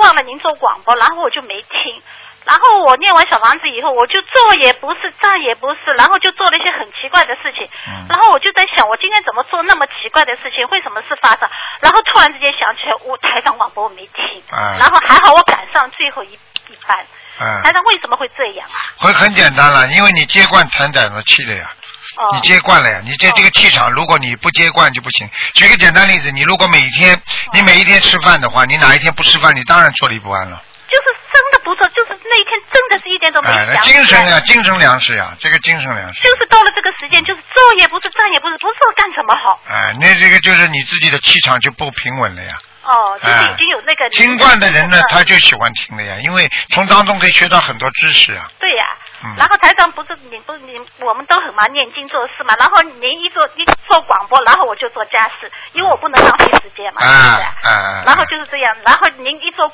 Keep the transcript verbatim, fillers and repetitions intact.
忘了您做广播，然后我就没听。然后我念完小房子以后，我就坐也不是，站也不是，然后就做了一些很奇怪的事情。嗯、然后我就在想，我今天怎么做那么奇怪的事情？为什么事发生？然后突然之间想起来，我台长广播我没听，嗯、然后还好我赶上最后一一班。嗯、台长为什么会这样啊？ 会很简单了，因为你接惯台长的气了呀。哦、你接惯了呀，你这这个气场，如果你不接惯就不行。举个简单例子，你如果每天，你每一天吃饭的话，你哪一天不吃饭，你当然坐立不安了。 就是真的不错，就是那一天真的是一点都没想。 哎，精神呀，精神粮食呀，这个精神粮食。 就是到了这个时间，就是坐也不是，站也不是，不知道干什么好。 哎，那这个就是你自己的气场就不平稳了呀。 哦，就是已经有那个。 听惯的人呢，他就喜欢听的呀，因为从当中可以学到很多知识啊。 对呀。然后台长不是你不你我们都很忙念经做事嘛，然后您一做一做广播，然后我就做家事，因为我不能浪费时间嘛，是不是？ 啊啊。 然后就是这样，然后您一做